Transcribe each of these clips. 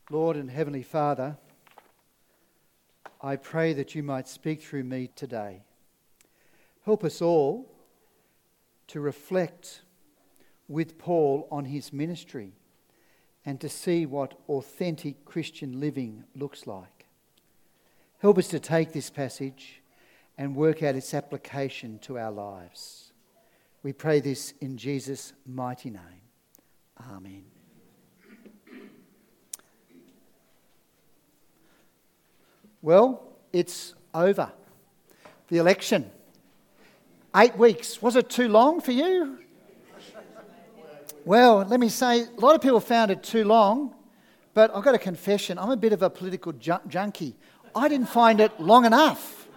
Lord and Heavenly Father, I pray that you might speak through me today. Help us all to reflect with Paul on his ministry and to see what authentic Christian living looks like. Help us to take this passage and work out its application to our lives. We pray this in Jesus' mighty name. Amen. Well, it's over. The election. 8 weeks. Was it too long for you? Well, let me say, a lot of people found it too long, but I've got a confession. I'm a bit of a political junkie. I didn't find it long enough.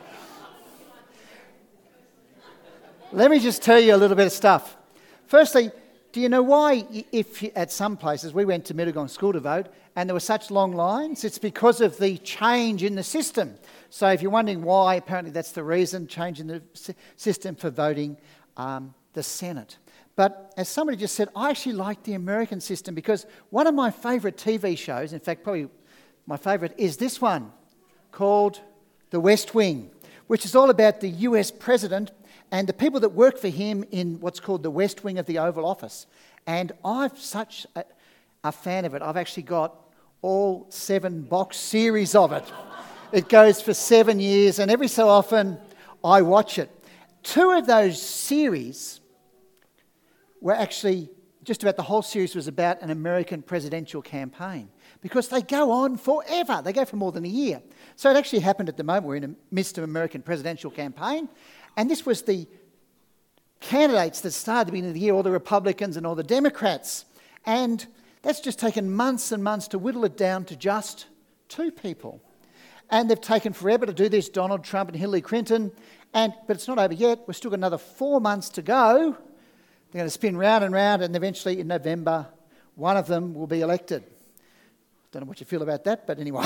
Let me just tell you a little bit of stuff. Firstly, do you know why, at some places, we went to Mittagong School to vote, and there were such long lines? It's because of the change in the system. So if you're wondering why, apparently that's the reason, change in the system for voting the Senate. But as somebody just said, I actually like the American system because one of my favourite TV shows, in fact, probably my favourite, is this one called The West Wing, which is all about the US president and the people that work for him in what's called the West Wing of the Oval Office. And I'm such a fan of it. I've actually got all 7 box series of it. It goes for 7 years, and every so often I watch it. 2 of those series were actually, just about the whole series was about an American presidential campaign because they go on forever. They go for more than a year. So it actually happened at the moment. We're in the midst of an American presidential campaign. And this was the candidates that started at the beginning of the year, all the Republicans and all the Democrats. And that's just taken months and months to whittle it down to just 2 people. And they've taken forever to do this, Donald Trump and Hillary Clinton. But it's not over yet. We've still got another 4 months to go. They're going to spin round and round, and eventually in November, one of them will be elected. Don't know what you feel about that, but anyway.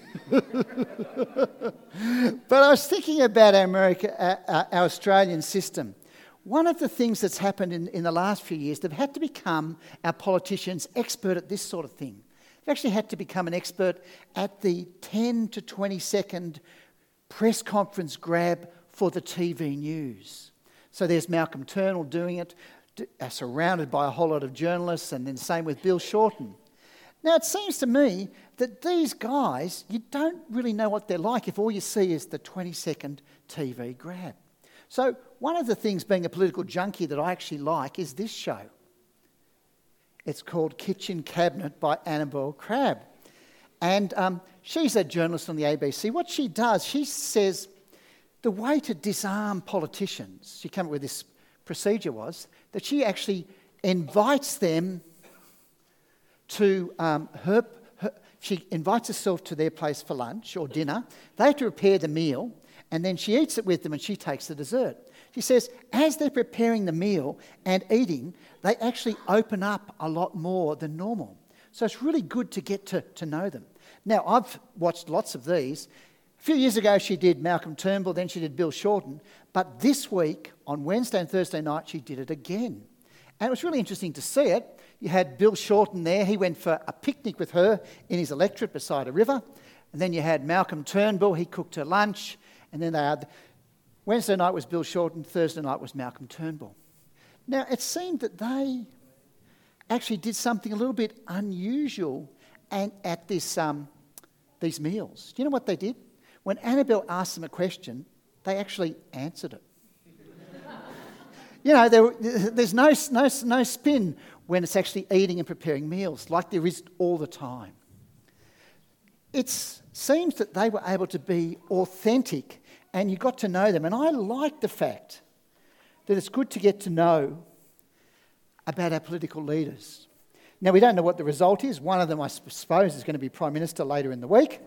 But I was thinking about our Australian system. One of the things that's happened in the last few years, they've had to become, our politicians, expert at this sort of thing. They've actually had to become an expert at the 10 to 20 second press conference grab for the TV news. So there's Malcolm Turnbull doing it, surrounded by a whole lot of journalists, and then same with Bill Shorten. Now, it seems to me that these guys, you don't really know what they're like if all you see is the 20-second TV grab. So one of the things, being a political junkie, that I actually like is this show. It's called Kitchen Cabinet by Annabel Crabb. And she's a journalist on the ABC. What she does, she says the way to disarm politicians, she came up with this procedure, was that she actually invites them to she invites herself to their place for lunch or dinner. They have to prepare the meal, and then she eats it with them and she takes the dessert. She says, as they're preparing the meal and eating, they actually open up a lot more than normal. So it's really good to get to know them. Now, I've watched lots of these. A few years ago, she did Malcolm Turnbull, then she did Bill Shorten. But this week, on Wednesday and Thursday night, she did it again. And it was really interesting to see it. You had Bill Shorten there. He went for a picnic with her in his electorate beside a river. And then you had Malcolm Turnbull. He cooked her lunch. And then they had... Wednesday night was Bill Shorten. Thursday night was Malcolm Turnbull. Now, it seemed that they actually did something a little bit unusual at these meals. Do you know what they did? When Annabel asked them a question, they actually answered it. You know, there's no spin when it's actually eating and preparing meals, like there is all the time. It seems that they were able to be authentic and you got to know them. And I like the fact that it's good to get to know about our political leaders. Now, we don't know what the result is. One of them, I suppose, is going to be Prime Minister later in the week.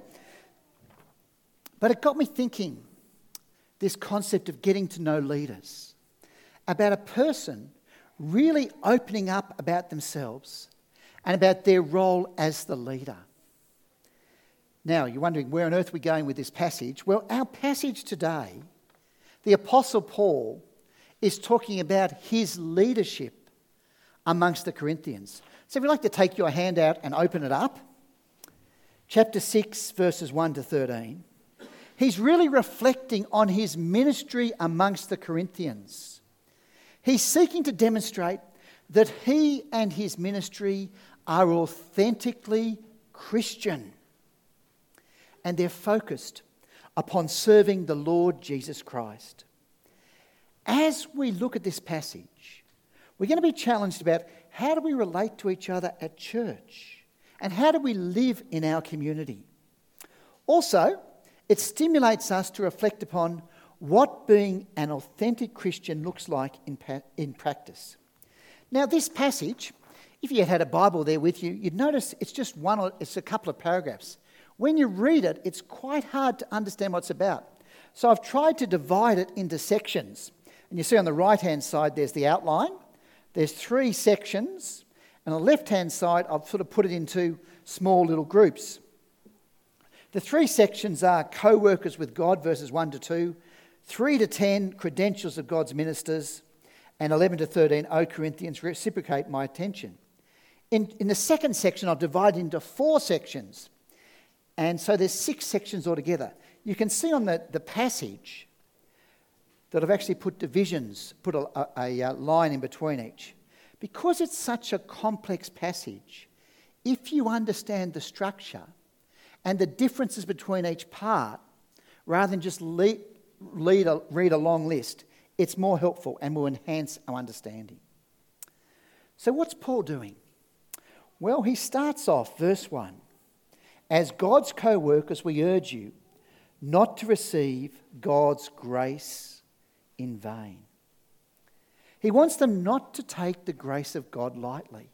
But it got me thinking, this concept of getting to know leaders, about a person really opening up about themselves and about their role as the leader. Now, you're wondering, where on earth are we going with this passage? Well, our passage today, the Apostle Paul is talking about his leadership amongst the Corinthians. So if you'd like to take your hand out and open it up, chapter 6, verses 1 to 13, he's really reflecting on his ministry amongst the Corinthians. He's seeking to demonstrate that he and his ministry are authentically Christian, and they're focused upon serving the Lord Jesus Christ. As we look at this passage, we're going to be challenged about how do we relate to each other at church and how do we live in our community. Also, it stimulates us to reflect upon what being an authentic Christian looks like in practice. Now, this passage, if you had a Bible there with you, you'd notice it's it's a couple of paragraphs. When you read it, it's quite hard to understand what it's about. So I've tried to divide it into sections. And you see on the right-hand side, there's the outline. There's 3 sections. And on the left-hand side, I've sort of put it into small little groups. The 3 sections are co-workers with God, verses 1 to 2, 3 to 10, credentials of God's ministers, and 11 to 13, O Corinthians, reciprocate my attention. In the second section, I've divided into 4 sections. And so there's 6 sections altogether. You can see on the passage that I've actually put divisions, put a line in between each. Because it's such a complex passage, if you understand the structure and the differences between each part, rather than just read a long list, it's more helpful and will enhance our understanding. So what's Paul doing? Well, he starts off, verse 1, as God's co-workers, we urge you not to receive God's grace in vain. He wants them not to take the grace of God lightly.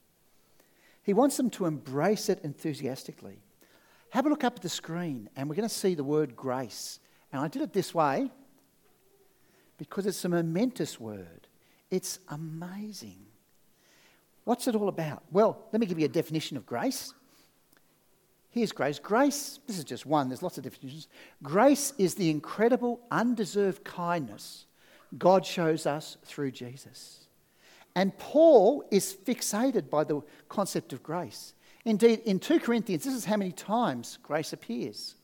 He wants them to embrace it enthusiastically. Have a look up at the screen and we're going to see the word grace. And I did it this way because it's a momentous word. It's amazing. What's it all about? Well, let me give you a definition of grace. Here's grace. Grace, this is just one, there's lots of definitions. Grace is the incredible, undeserved kindness God shows us through Jesus. And Paul is fixated by the concept of grace. Indeed, in 2 Corinthians, this is how many times grace appears.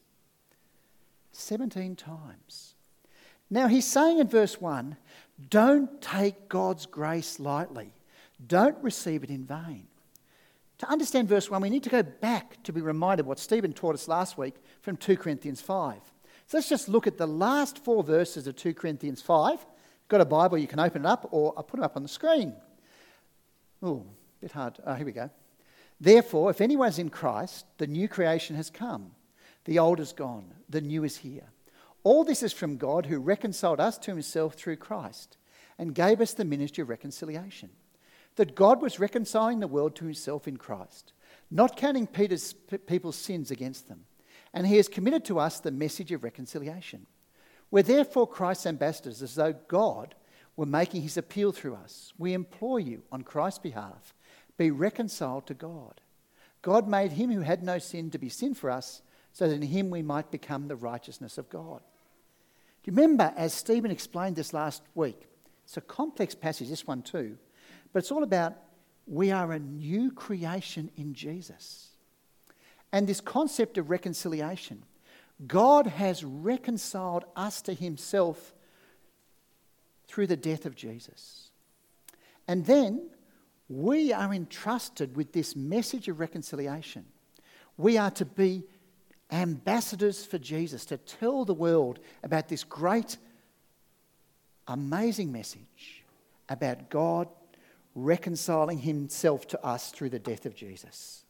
17 times. Now, he's saying in verse 1, don't take God's grace lightly. Don't receive it in vain. To understand verse 1, we need to go back to be reminded what Stephen taught us last week from 2 Corinthians 5. So let's just look at the last 4 verses of 2 Corinthians 5. Got a Bible, you can open it up, or I'll put it up on the screen. Oh, a bit hard. Oh, here we go. Therefore, if anyone's in Christ, the new creation has come. The old is gone. The new is here. All this is from God, who reconciled us to himself through Christ and gave us the ministry of reconciliation. That God was reconciling the world to himself in Christ, not counting people's sins against them. And he has committed to us the message of reconciliation. We're therefore Christ's ambassadors, as though God were making his appeal through us. We implore you, on Christ's behalf, be reconciled to God. God made him who had no sin to be sin for us, so that in him we might become the righteousness of God. Do you remember, as Stephen explained this last week, it's a complex passage, this one too, but it's all about we are a new creation in Jesus. And this concept of reconciliation, God has reconciled us to himself through the death of Jesus. And then we are entrusted with this message of reconciliation. We are to be ambassadors for Jesus, to tell the world about this great, amazing message about God reconciling himself to us through the death of Jesus.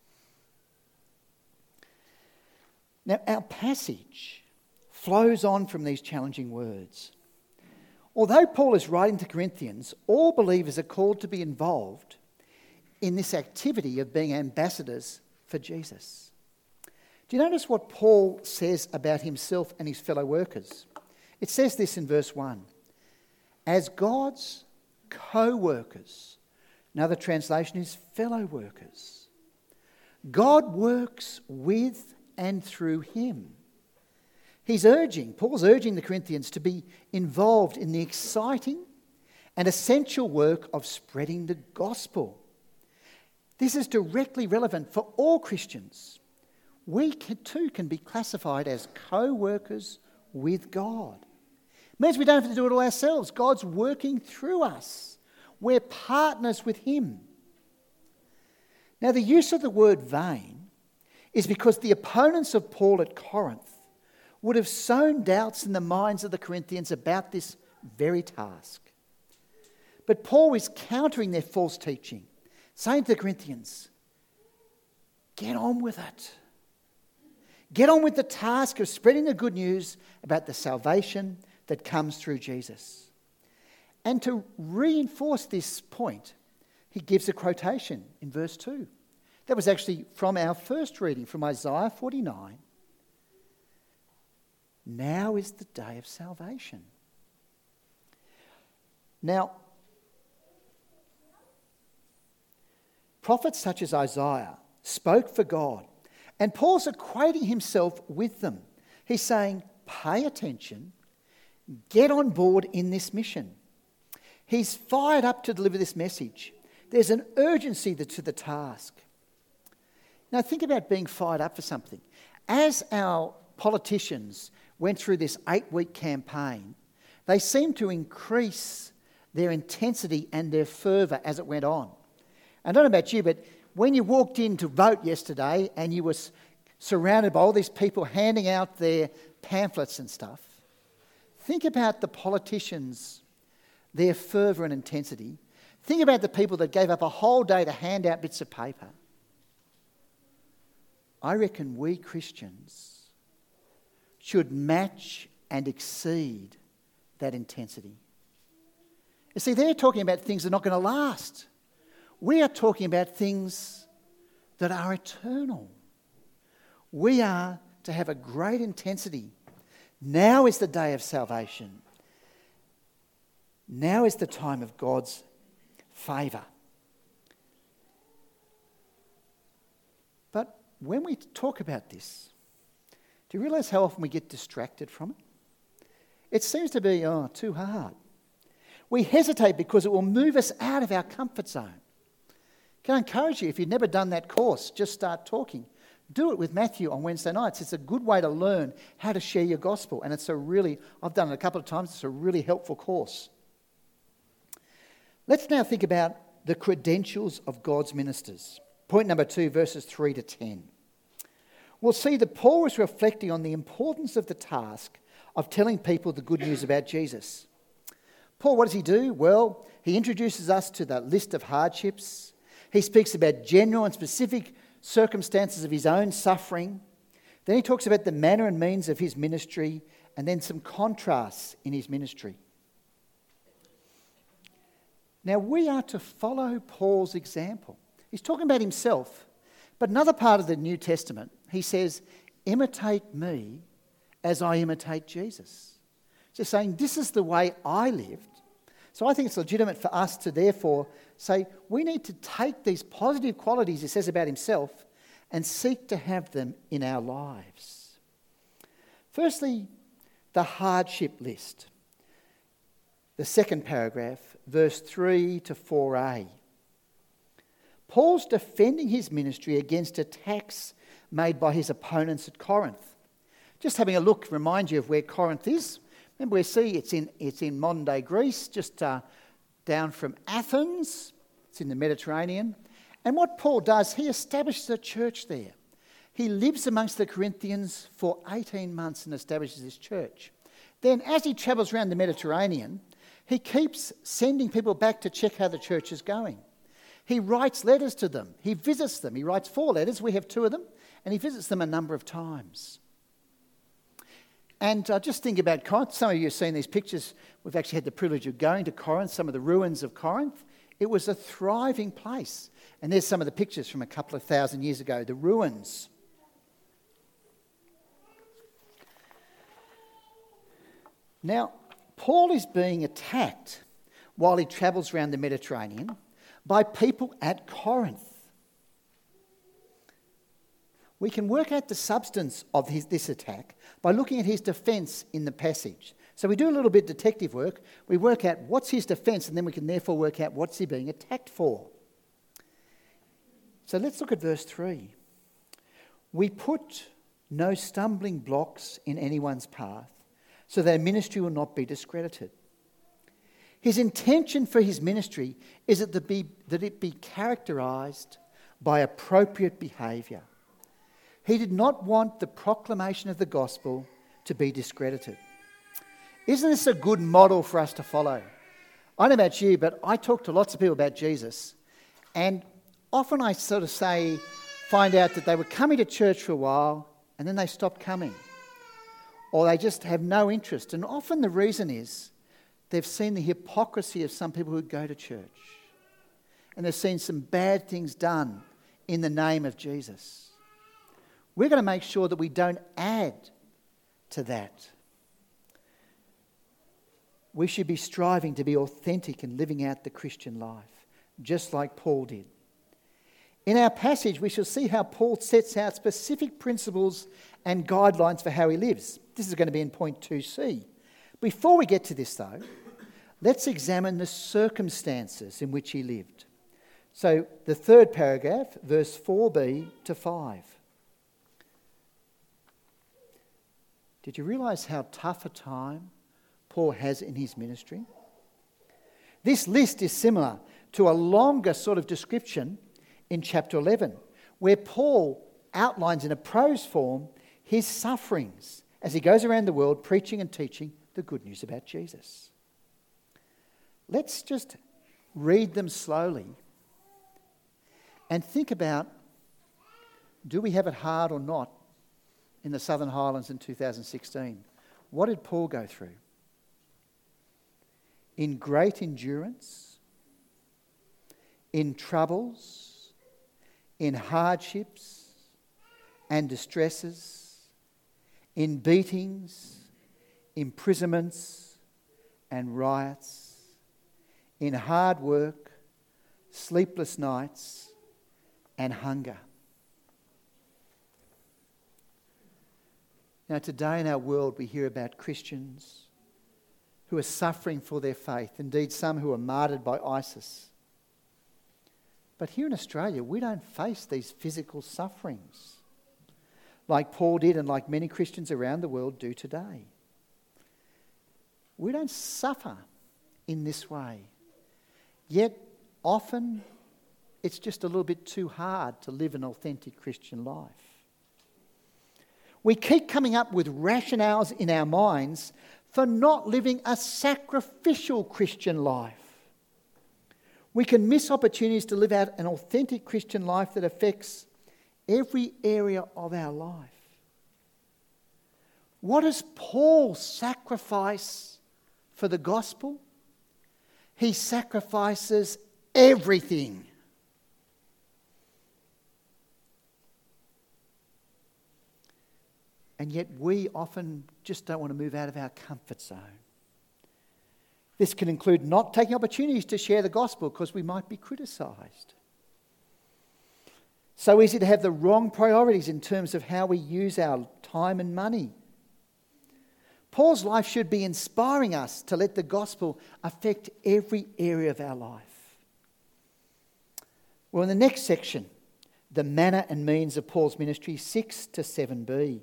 Now, our passage flows on from these challenging words. Although Paul is writing to Corinthians, all believers are called to be involved in this activity of being ambassadors for Jesus. Do you notice what Paul says about himself and his fellow workers? It says this in verse 1. As God's co-workers. Another translation is fellow workers. God works with and through him. Paul's urging the Corinthians to be involved in the exciting and essential work of spreading the gospel. This is directly relevant for all Christians. too can be classified as co-workers with God. It means we don't have to do it all ourselves. God's working through us. We're partners with him. Now, the use of the word vain is because the opponents of Paul at Corinth would have sown doubts in the minds of the Corinthians about this very task. But Paul is countering their false teaching, saying to the Corinthians, get on with it. Get on with the task of spreading the good news about the salvation that comes through Jesus. And to reinforce this point, he gives a quotation in verse 2. That was actually from our first reading from Isaiah 49. Now is the day of salvation. Now, prophets such as Isaiah spoke for God, and Paul's equating himself with them. He's saying, pay attention, get on board in this mission. He's fired up to deliver this message. There's an urgency to the task. Now think about being fired up for something. As our politicians went through this 8-week campaign, they seemed to increase their intensity and their fervour as it went on. I don't know about you, but when you walked in to vote yesterday and you were surrounded by all these people handing out their pamphlets and stuff, think about the politicians, their fervour and intensity. Think about the people that gave up a whole day to hand out bits of paper. I reckon we Christians should match and exceed that intensity. You see, they're talking about things that are not going to last. We are talking about things that are eternal. We are to have a great intensity. Now is the day of salvation. Now is the time of God's favour. But when we talk about this, do you realise how often we get distracted from it? It seems to be, too hard. We hesitate because it will move us out of our comfort zone. Can I encourage you, if you've never done that course, just start talking. Do it with Matthew on Wednesday nights. It's a good way to learn how to share your gospel. And I've done it a couple of times, it's a really helpful course. Let's now think about the credentials of God's ministers. Point number 2, verses 3 to 10. We'll see that Paul is reflecting on the importance of the task of telling people the good news about Jesus. Paul, what does he do? Well, he introduces us to the list of hardships. He speaks about general and specific circumstances of his own suffering. Then he talks about the manner and means of his ministry, and then some contrasts in his ministry. Now, we are to follow Paul's example. He's talking about himself, but another part of the New Testament, he says, imitate me as I imitate Jesus. Just saying, this is the way I lived. So I think it's legitimate for us to therefore say, we need to take these positive qualities he says about himself and seek to have them in our lives. Firstly, the hardship list. The second paragraph, verse 3 to 4a. Paul's defending his ministry against attacks made by his opponents at Corinth. Just having a look, remind you of where Corinth is. Remember, we see it's in modern-day Greece, just down from Athens. It's in the Mediterranean. And what Paul does, he establishes a church there. He lives amongst the Corinthians for 18 months and establishes this church. Then, as he travels around the Mediterranean, he keeps sending people back to check how the church is going. He writes letters to them. He visits them. He writes 4 letters. We have 2 of them. And he visits them a number of times. And just think about Corinth. Some of you have seen these pictures. We've actually had the privilege of going to Corinth, some of the ruins of Corinth. It was a thriving place. And there's some of the pictures from a couple of thousand years ago, the ruins. Now, Paul is being attacked while he travels around the Mediterranean by people at Corinth. We can work out the substance of this attack by looking at his defence in the passage. So we do a little bit of detective work. We work out what's his defence, and then we can therefore work out what's he being attacked for. So let's look at verse 3. We put no stumbling blocks in anyone's path, so their ministry will not be discredited. His intention for his ministry is that it be characterised by appropriate behaviour. He did not want the proclamation of the gospel to be discredited. Isn't this a good model for us to follow? I don't know about you, but I talk to lots of people about Jesus, and often I sort of find out that they were coming to church for a while and then they stopped coming, or they just have no interest. And often the reason is they've seen the hypocrisy of some people who go to church, and they've seen some bad things done in the name of Jesus. We're going to make sure that we don't add to that. We should be striving to be authentic and living out the Christian life, just like Paul did. In our passage, we shall see how Paul sets out specific principles and guidelines for how he lives. This is going to be in point 2c. Before we get to this, though, let's examine the circumstances in which he lived. So, the third paragraph, verse 4b to 5. Did you realise how tough a time Paul has in his ministry? This list is similar to a longer sort of description in chapter 11, where Paul outlines in a prose form his sufferings as he goes around the world preaching and teaching the good news about Jesus. Let's just read them slowly and think about, do we have it hard or not in the Southern Highlands in 2016? What did Paul go through? In great endurance, in troubles, in hardships and distresses, in beatings, imprisonments and riots, in hard work, sleepless nights and hunger. Now, today in our world we hear about Christians who are suffering for their faith, indeed some who are martyred by ISIS. But here in Australia, we don't face these physical sufferings like Paul did and like many Christians around the world do today. We don't suffer in this way. Yet often it's just a little bit too hard to live an authentic Christian life. We keep coming up with rationales in our minds for not living a sacrificial Christian life. We can miss opportunities to live out an authentic Christian life that affects every area of our life. What does Paul sacrifice for the gospel? He sacrifices everything. And yet we often just don't want to move out of our comfort zone. This can include not taking opportunities to share the gospel because we might be criticised. So easy to have the wrong priorities in terms of how we use our time and money. Paul's life should be inspiring us to let the gospel affect every area of our life. Well, in the next section, the manner and means of Paul's ministry, 6 to 7b.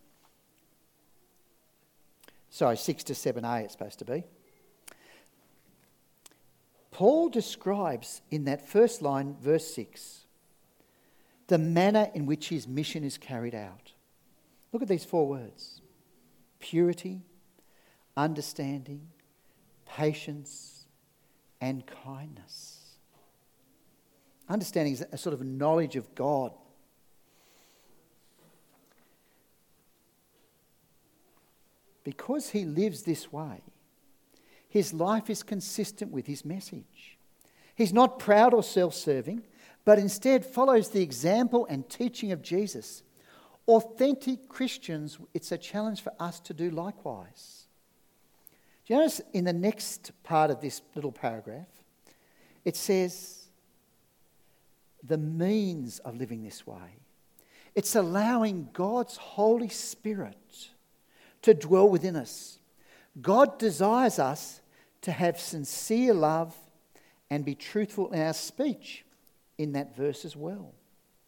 Sorry, 6 to 7a it's supposed to be. Paul describes in that first line, verse 6, the manner in which his mission is carried out. Look at these 4 words: purity, understanding, patience, and kindness. Understanding is a sort of knowledge of God. Because he lives this way, his life is consistent with his message. He's not proud or self-serving, but instead follows the example and teaching of Jesus. Authentic Christians, it's a challenge for us to do likewise. Do you notice in the next part of this little paragraph, it says the means of living this way. It's allowing God's Holy Spirit to dwell within us. God desires us to have sincere love and be truthful in our speech in that verse as well.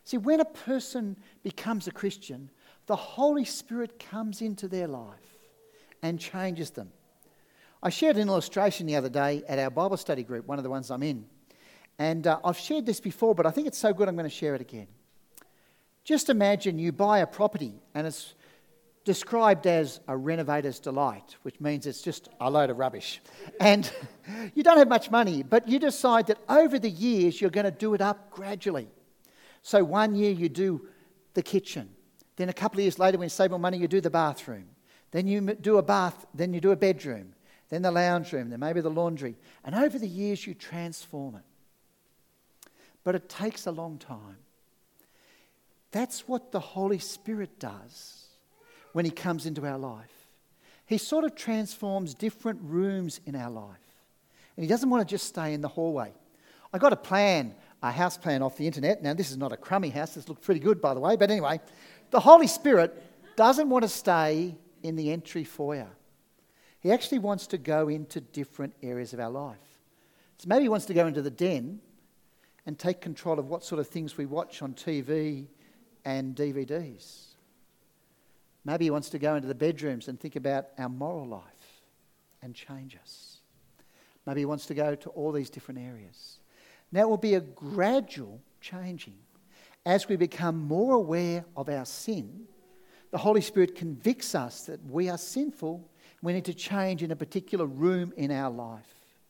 See, when a person becomes a Christian, the Holy Spirit comes into their life and changes them. I shared an illustration the other day at our Bible study group, one of the ones I'm in. And I've shared this before, but I think it's so good I'm going to share it again. Just imagine you buy a property and it's described as a renovator's delight, which means it's just a load of rubbish. And you don't have much money, but you decide that over the years you're going to do it up gradually. So 1 year you do the kitchen. Then a couple of years later, when you save more money, you do the bathroom. Then you do a bath, then you do a bedroom. Then the lounge room, then maybe the laundry. And over the years you transform it. But it takes a long time. That's what the Holy Spirit does when he comes into our life. He sort of transforms different rooms in our life. And he doesn't want to just stay in the hallway. I got a house plan off the internet. Now, this is not a crummy house. This looks pretty good, by the way. But anyway, the Holy Spirit doesn't want to stay in the entry foyer. He actually wants to go into different areas of our life. So maybe he wants to go into the den and take control of what sort of things we watch on TV and DVDs. Maybe he wants to go into the bedrooms and think about our moral life and change us. Maybe he wants to go to all these different areas. Now it will be a gradual changing. As we become more aware of our sin, the Holy Spirit convicts us that we are sinful. We need to change in a particular room in our life.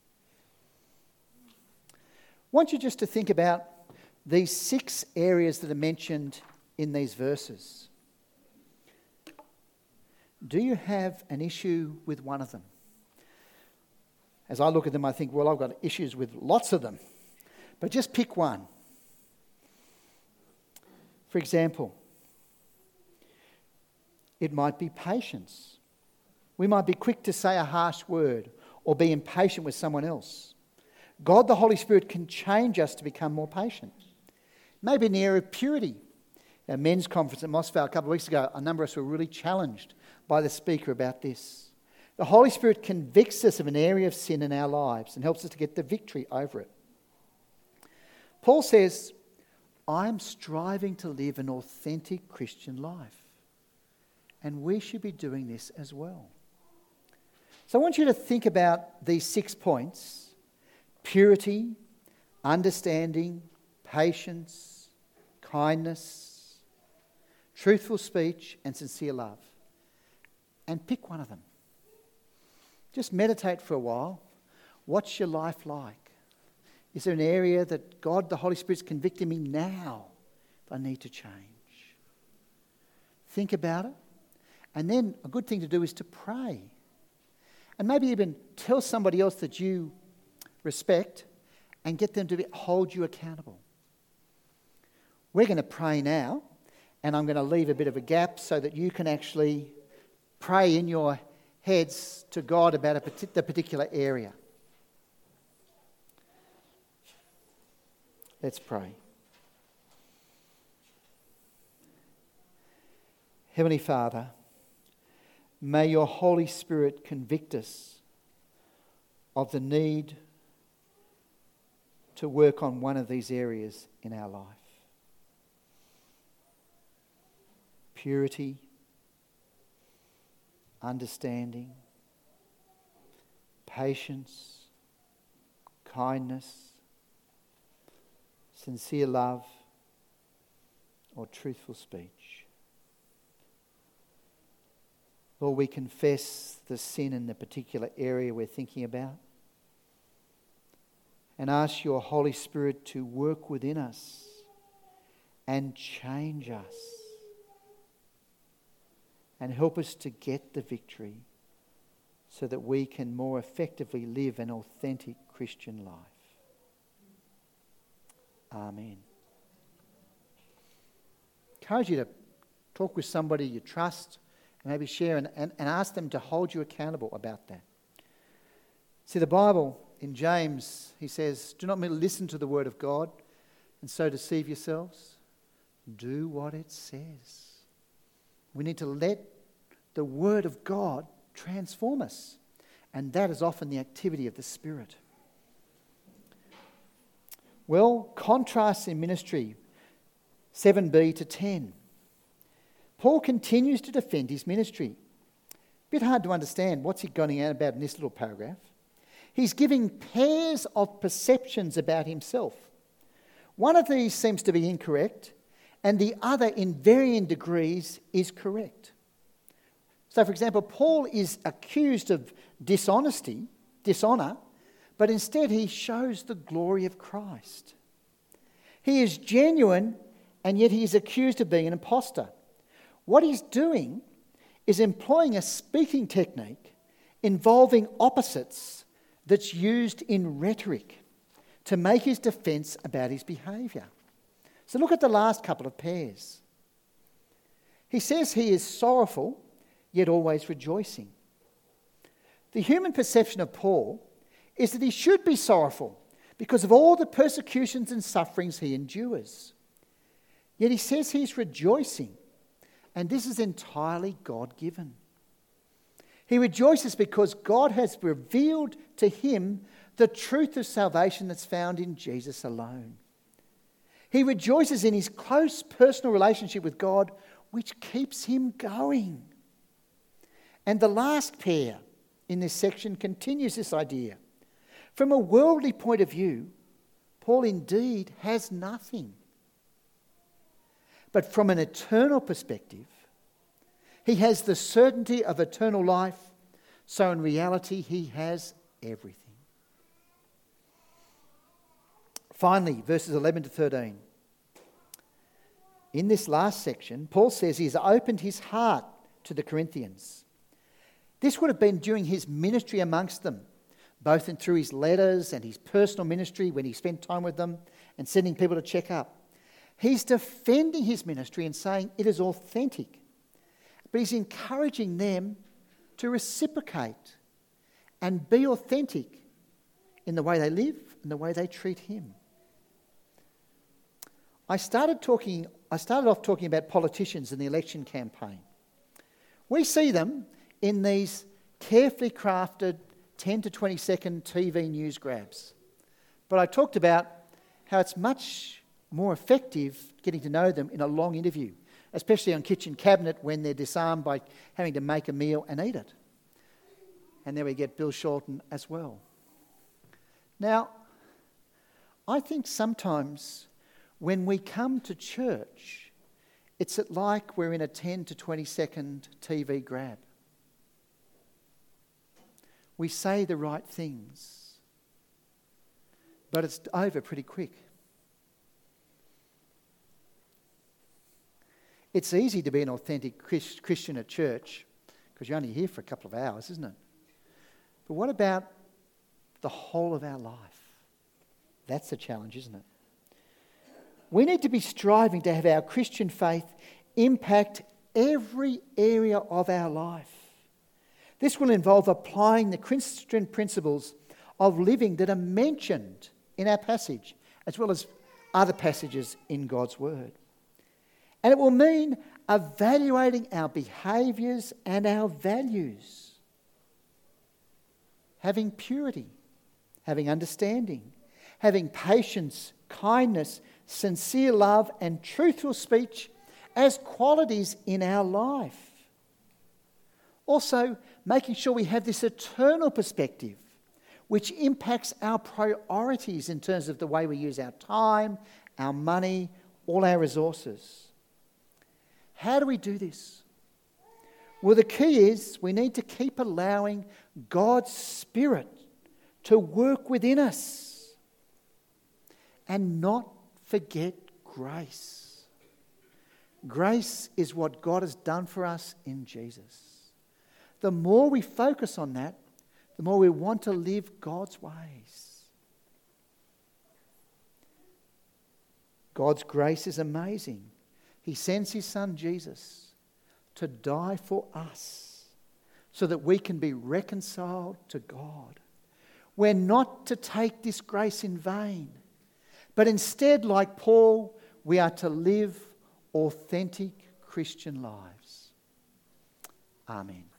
I want you just to think about these 6 areas that are mentioned in these verses. Do you have an issue with one of them? As I look at them, I think, well, I've got issues with lots of them. But just pick one. For example, it might be patience. We might be quick to say a harsh word or be impatient with someone else. God, the Holy Spirit, can change us to become more patient. Maybe in the area of purity. At a men's conference at Mossvale a couple of weeks ago, a number of us were really challenged by the speaker about this. The Holy Spirit convicts us of an area of sin in our lives and helps us to get the victory over it. Paul says, I'm striving to live an authentic Christian life. And we should be doing this as well. So I want you to think about these 6 points: purity, understanding, patience, kindness, truthful speech, and sincere love. And pick one of them. Just meditate for a while. What's your life like? Is there an area that God, the Holy Spirit, is convicting me now that I need to change? Think about it. And then a good thing to do is to pray. And maybe even tell somebody else that you respect and get them to hold you accountable. We're going to pray now, and I'm going to leave a bit of a gap so that you can actually pray in your heads to God about the particular area. Let's pray. Heavenly Father, may your Holy Spirit convict us of the need to work on one of these areas in our life. Purity, understanding, patience, kindness, sincere love, or truthful speech. Lord, we confess the sin in the particular area we're thinking about and ask your Holy Spirit to work within us and change us and help us to get the victory so that we can more effectively live an authentic Christian life. Amen. I encourage you to talk with somebody you trust and maybe share and ask them to hold you accountable about that. See, the Bible in James, he says, do not merely listen to the word of God and so deceive yourselves. Do what it says. We need to let the word of God transform us. And that is often the activity of the Spirit. Well, contrasts in ministry. 7b to 10. Paul continues to defend his ministry. Bit hard to understand what's he going on about in this little paragraph. He's giving pairs of perceptions about himself. One of these seems to be incorrect, and the other, in varying degrees, is correct. So, for example, Paul is accused of dishonour, but instead he shows the glory of Christ. He is genuine, and yet he is accused of being an imposter. What he's doing is employing a speaking technique involving opposites that's used in rhetoric to make his defence about his behaviour. So look at the last couple of pairs. He says he is sorrowful, yet always rejoicing. The human perception of Paul is that he should be sorrowful because of all the persecutions and sufferings he endures. Yet he says he's rejoicing, and this is entirely God-given. He rejoices because God has revealed to him the truth of salvation that's found in Jesus alone. He rejoices in his close personal relationship with God, which keeps him going. And the last pair in this section continues this idea. From a worldly point of view, Paul indeed has nothing. But from an eternal perspective, he has the certainty of eternal life, so in reality he has everything. Finally, verses 11 to 13. In this last section, Paul says he has opened his heart to the Corinthians. This would have been during his ministry amongst them, both through his letters and his personal ministry when he spent time with them and sending people to check up. He's defending his ministry and saying it is authentic, but he's encouraging them to reciprocate and be authentic in the way they live and the way they treat him. I started off talking about politicians in the election campaign. We see them in these carefully crafted 10 to 20 second TV news grabs. But I talked about how it's much more effective getting to know them in a long interview, especially on Kitchen Cabinet when they're disarmed by having to make a meal and eat it. And there we get Bill Shorten as well. Now, I think sometimes when we come to church, it's like we're in a 10 to 20 second TV grab. We say the right things, but it's over pretty quick. It's easy to be an authentic Christian at church because you're only here for a couple of hours, isn't it? But what about the whole of our life? That's the challenge, isn't it? We need to be striving to have our Christian faith impact every area of our life. This will involve applying the Christian principles of living that are mentioned in our passage, as well as other passages in God's Word. And it will mean evaluating our behaviours and our values. Having purity, having understanding, having patience, kindness, sincere love and truthful speech as qualities in our life. Also, making sure we have this eternal perspective which impacts our priorities in terms of the way we use our time, our money, all our resources. How do we do this? Well, the key is we need to keep allowing God's Spirit to work within us and not forget grace. Grace is what God has done for us in Jesus. The more we focus on that, the more we want to live God's ways. God's grace is amazing. He sends his Son Jesus to die for us so that we can be reconciled to God. We're not to take this grace in vain, but instead, like Paul, we are to live authentic Christian lives. Amen.